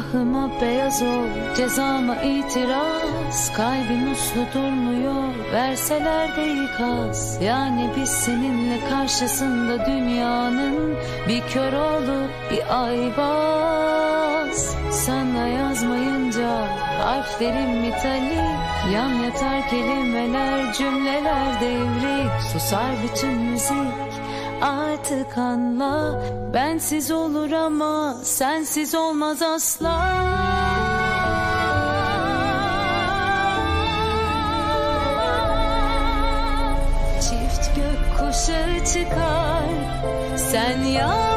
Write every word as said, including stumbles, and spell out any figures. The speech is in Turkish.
Günahıma beyaz ol, cezama itiraz. Kalbim uslu durmuyor, verseler de ikaz. Yani biz seninle karşısında dünyanın bir kör olup bir aybaz. Sana yazmayınca harflerim metalik, yan yatar kelimeler, cümleler devrik. Susar bütün müzik, artık anla. Bensiz olur ama sensiz olmaz asla. Çift gök kuşağı çıkar, sen ya